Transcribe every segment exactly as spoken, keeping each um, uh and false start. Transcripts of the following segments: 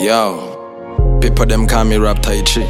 Yo, people them call me Rap Tai Chi,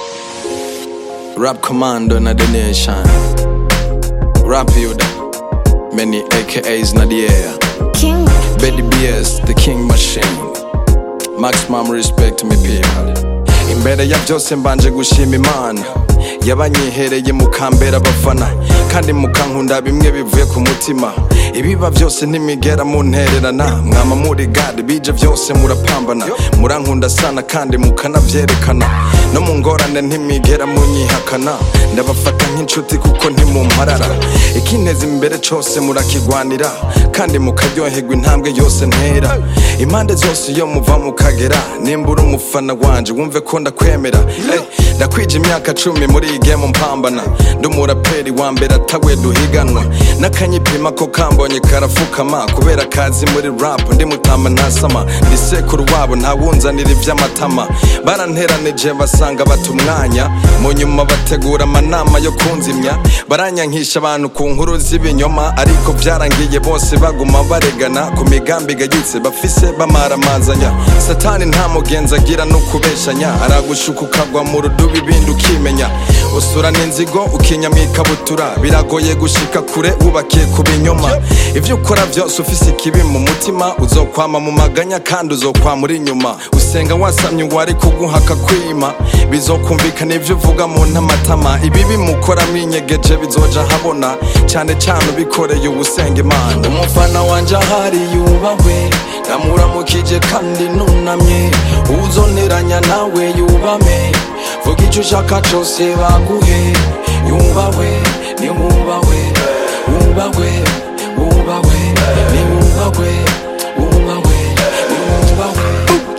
Rap Commando na the nation, Rap Yoda, many A K As na the air. King Betty B S, the King Machine. Maximum respect to me people. Imbere ya byose mbanje gushima Imana yabanyihereye mukambera abafana kandi mukankunda bimwe bivuye ku mutima. Ibiba byose ntimigera muntererana, mwama muri God bije byose murapambana. Murankunda sana kandi mukanavyerekana, no mu ngorane ntimigera munyihakana. Ndabafata nk'inshuti kuko ntimumparara, ikinteza imbere cose murakigwanira kandi mukaryoherwa intambwe yose ntera. Impande zose iyo muva mukagera, nimbura umufana wanje wumve ko ndakwemera. Hey, ndakwije imyaka cumi muri iyi game mpambana, ndumuraperi wa mbere atawe duhiganwa. Nakanyipima ko kambonye karafukama, kubera kazi muri rap ndi mutama ntasama. Ndi sekuru wabo ntawunzanira ivy'amatama, baranteranije basanga batumwanya. Mu nyuma bategura amanama yo kunzimya, baranyankisha abantu ku nkuru z'ibinyoma. Ariko vyarangiye bose baguma baregana ku migambi gayitse bafise bamaramazanya. Satani nta mugenzi agira no kubeshanya, aragushuka ukagwa mu rudubi ibindi ukimenya. Usura n'inzigo ukinyamika butura, biragoye gushika kure wubakiye ku binyoma. Ivyo ukora vyose ufise ikibi mu mutima, uzokwama mu maganya kandi uzokwama uri inyuma. Usenga wasamye wari kuguhaka kwima, bizokumvikana ivyo uvuga mu ntamatama. Ibibi mukora mwinyegeje bizoja habona, cyane cyane ubikoreye ubusenga Imana. Umufana wanje ahari yubahwe, ndamuramukije kandi nunamye. Uzoneranya nawe yubame, vuga ico ushaka cose baguhe. Yubahwe, ni wubahwe, wubahwe, wubahwe, ni wubahwe, wubahwe, ni wubahwe.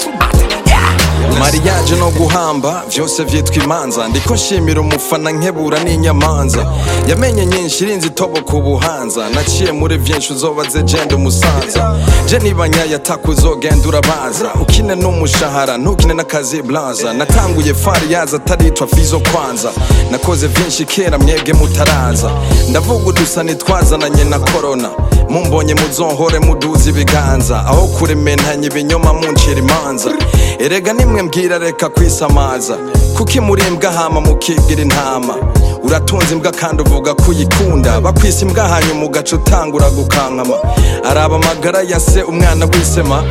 Mariage no guhamba vyose vyitwa imanza, ndiko nshimira umufana nkebura n'inyamanza. Yamenye nyinshi irinzi itobo ku buhanza, naciye muri vyinshi uzobaze jende umusanza. Je nibanya yataku uzogenda urabaza, ukine n'umushahara ntukine n'akazi blaza. Natanguye fari yaza ataritwa fizo kwanza, nakoze vyinshi kera mwege mutaraza. Ndavuga udusa nitwazananye na corona, mumbonye muzohore muduzi ibiganza. Aho kurementanya ibinyoma muncira imanza, erega nimwe mbwira reka kwisamaza. Kuki muri imbwa hama mukigira intama, uratunze imbwa kandi uvuga kuyikunda. Bakwisa imbwa hanyuma ugaca utangura gukankama, araba amagara ya se umwana wisema.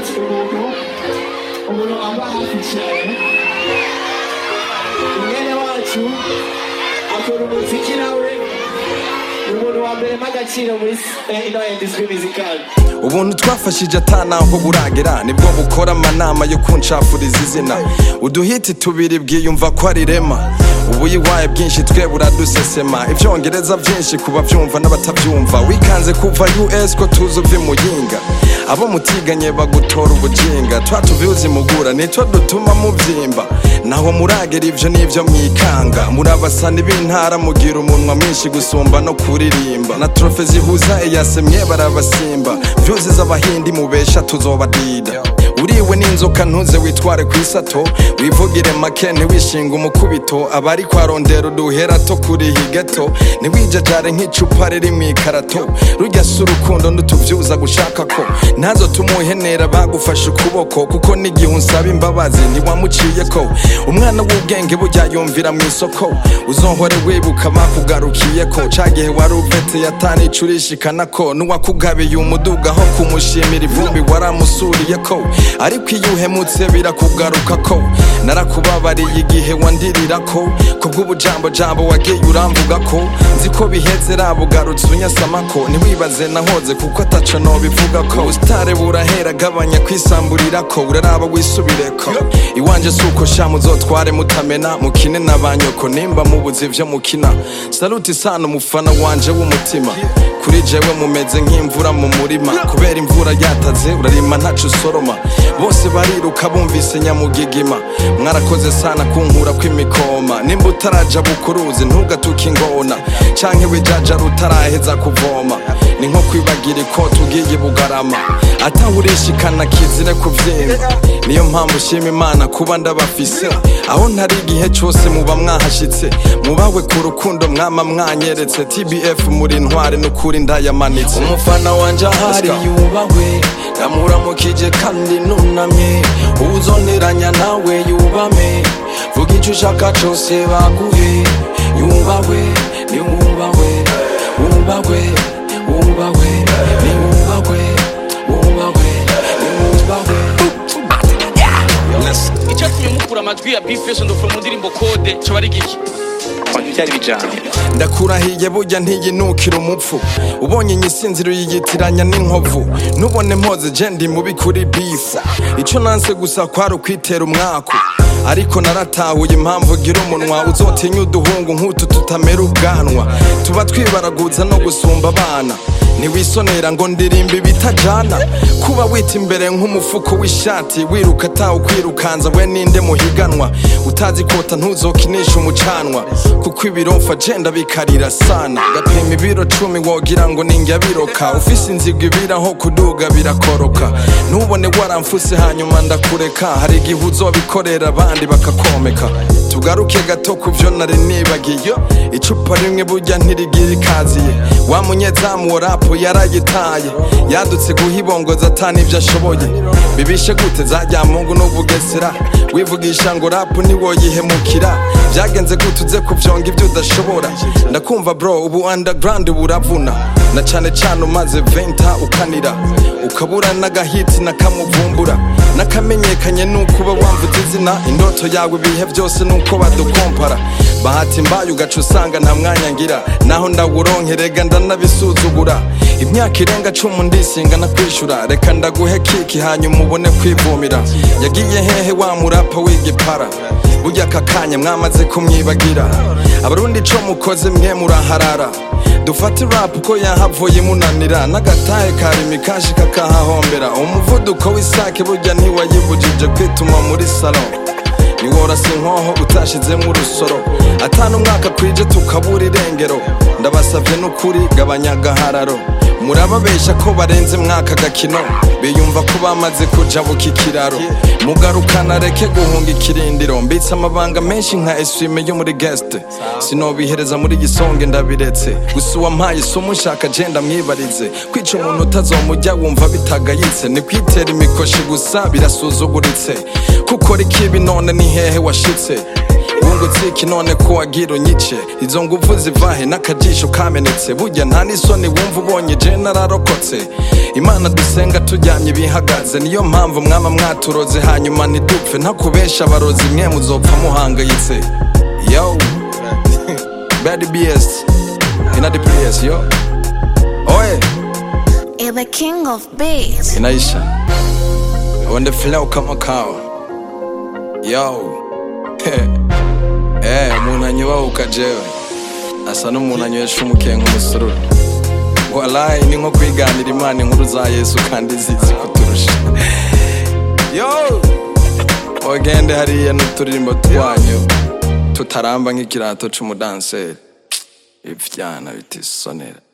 Ubuntu twafashije atanaho buragera, nibwo bukora amanama yo kunshafuriza izina. Uduhiti tubiri bwiyumva ko ari rema, ubuyiwaye bwinshi twe buradusesema. Ivyongereza vyinshi kuba vyumva n'abatavyumva, wikanze kuva U S ko tuzi uvi muyinga. Abo mutiganye bagutora ubujinga, twatuvyuzi mugura nitwo dutuma muvyimba. Naho muragera ivyo nivyo mwikanga, murabasana ibintara mugira umunwa mwinshi gusumba no kuririmba. Na trofe zihuza eyasemye barabasimba, vyuzi z'abahindi mubesha tuzobadida. Uriwe n'inzoka ntuze witware kwisato, wivugire make ntiwishinga umukubito. Abari kwarondera uduhera to kuri higeto, ntiwijajare nk'icupa riri mw'ikarato. Rujya si urukundo ndutuvyuza gushaka ko, ntazo tumuhenera bagufashe ukuboko. Kuko n'igihe unsaba imbabazi ntiwamuciyeko. Umwana w'ubwenge burya yumvira mw'isoko, uzohore wibuka bakugarukiyeko. Cagihe wari uvete yatani curishikana,ko n'uwakugabiye umuduga ho kumushimira ivumbi waramusuriyeko. Ariko iyo uhemutse birakugarukako, narakubabariye igihe wandirirako. Kubw'ubujambo jambo wagiye uramvugako, nziko biheze rabugarutse unyasamako. Ntiwibaze nahoze kuko ataco nobivugako. Ubustare burahera gabanya kwisamburirako, uraraba wisubireko. Iwanje suko shamu uzotware mutamena, mukine n'abanyoko nimba mubuze ivyo mukina. Saluti sana umufana wanje w'umutima, kuri jewe mumeze nk'imvura mu murima. Kubera imvura yataze urarima ntaco usoroma, bose bariruka bumvise nyamugigima. Mwarakoze sana kunkura kw'imikoma, nimba utaraja bukuruzi ntugatuke ingona, canke wijaja rutaraheza kuvoma. Ni nko kwibagira ikoti ugiye Bugarama, atawurishikana kizire kuvyimba. Niyo mpamvu shima Imana kuba ndabafise, aho ntari igihe cose muba mwahashitse. Mubawe ku rukundo mwama mwanyeretse, T B F muri ntware n'ukuri ndayamanitse. Umufana wanje ahari yubahwe, namuramukije kandi nunamye uzonteranya nawe yubame vuga icyo ushaka cyose baguhe yubahwe niwubahwe wubahwe wubahwe niwubahwe wubahwe niwubahwe icyo tumye mukura amajwi ya Bface ndofro mu ndirimbo Code cyo bari giki byari bijanye ndakurahiye burya ntiyinukira umupfu ubonye inyisinziro yiyitiranya n'inkovu nubone mpoze je ndi mubi kuri Bfa ico nanse gusa kwari ukwitera umwaku ariko naratahuye impamvu gira umunwa uzotinya uduhungu nk'utu tutamera ubwanwa tuba twibaraguza no gusumba abana niwisonera ngo ndirimbe bitajana kuba wita imbere nk'umufuko w'ishati wiruka tawo kwirukanza we ninde muhiganwa utazi kota ntuzokinisha umucanwa kuko ibirofa jenda bikarira sana gapima ibiro cumi wogira ngo ninjya biroka ufise inzigo ibiraho kuduga birakoroka ntubone waramfuse hanyuma ndakureka hari igihe uzobikorera abandi bakakomeka tugaruke gato kuvyo nari nibagiye icupa rimwe burya ntirigira ikaziye wa munyezamu wa rapo yarayitaye yadutse guhibongoza atani ibyo ashoboye bibishe gute zajya mungu no bugesera wivugisha ngo rapo niwoyihemukira byagenze gute uze kuvyonga ibyo udashobora ndakumva bro ubu underground buravuna na cane cane umaze venta ukanira ukabura n'agahiti nakamuvumbura nakamenyekanye nuko uba wamvuze izina indoto yawe ibihe byose nuko badukompara bahati mbaye ugaca usanga nta mwanya ngira naho ndawuronkerega ndanabisuzugura imyaka irenga cumi ndisinga na kwishura reka ndaguhe kiki hanyuma ubone kwivumira yagiye hehe wa murapa w'igipara burya aka kanya mwamaze kumwibagira abarundi co mukoze mwe muraharara dufate rap ko yahavuye munanira n'agatahe karimi kashi kakahahombera umuvuduko w'isake burya ntiwayibujije kwituma muri salon niworase nkoho utashizemo urusoro atanu umwaka kwije tukabura irengero ndabasavye n'ukuri gabanya gahararo murababesha ko barenze mwaka gakino biyumva ko bamaze kujabuka ikiraro mugarukana reke guhunga ikirindiro mbitse amabanga menshi nka eswime yo muri guest sinobihereza muri gisonge ndabiretse gusa uwampaye isomo nshaka jenda mwibarize kwica umuntu utazomujya wumva bitagayitse ni kwitera imikoshi gusa birasuzuguritse kuko rikibi none ni hehe washitse wungutse iki none ko wagira unyice izo nguvu zivahe n'akajisho kamenetse burya nta n'isoni wumva ubonye je nararokotse imana dusenga tujyanye bihagaze niyo mpamvu mwama mwaturoze hanyuma ntidupfe ntakubesha abarozi mwe muzopfa muhangayitse yo Bad Bs ina the place yo oye You're the king of beats inaisha on the flow kama kawa yo eh umuntu anyuba ukajewe asa n'umuntu anywesha umukenke umusururu wallahi ni nko kwiganira imana inkuru za Yesu kandi zizi kuturusha yo ogende hariya n'uturirimbo twanyu tutaramba nk'ikirato c'umudanseri ivyana bitisonera